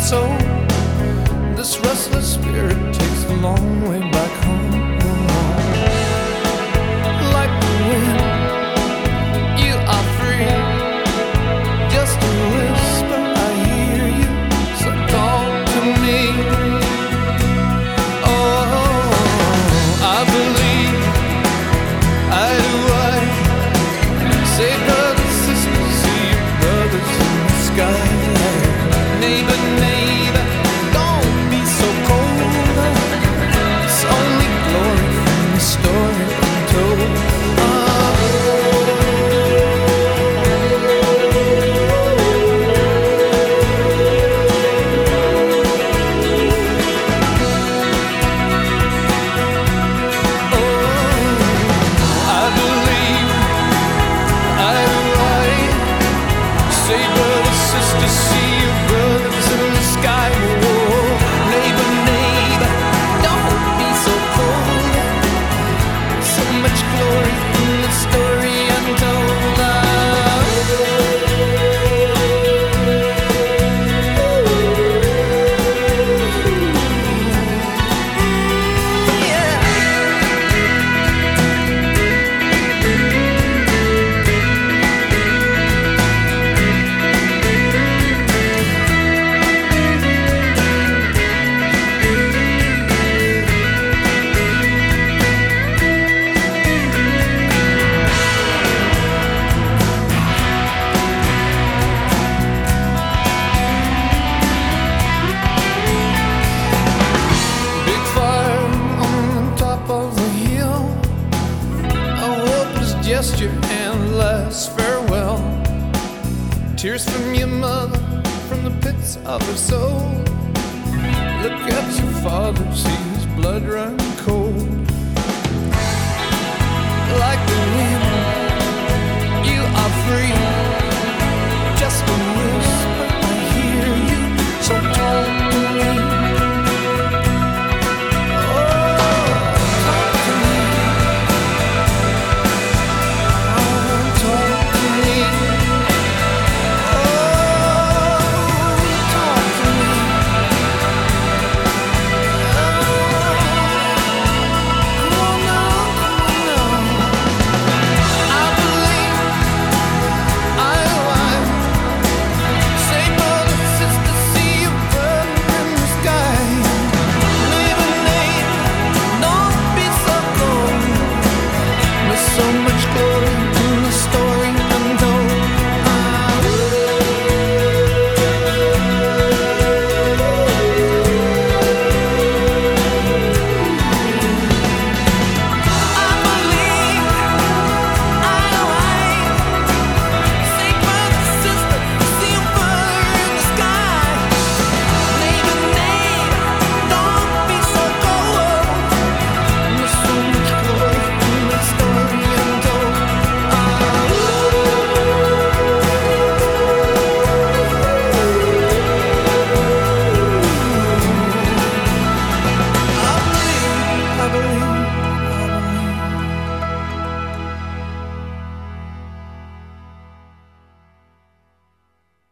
soul. This restless spirit takes the long way back home. Like the wind, you are free. Just a whisper, I hear you, so call to me. Oh, I believe, I do, I say brothers, sisters, see you, brothers in the sky. Neighbor, neighbor, don't be so cold. It's only glory from the story untold. Gesture and last farewell. Tears from your mother, from the pits of her soul. Look at your father, see his blood run cold. Like the wind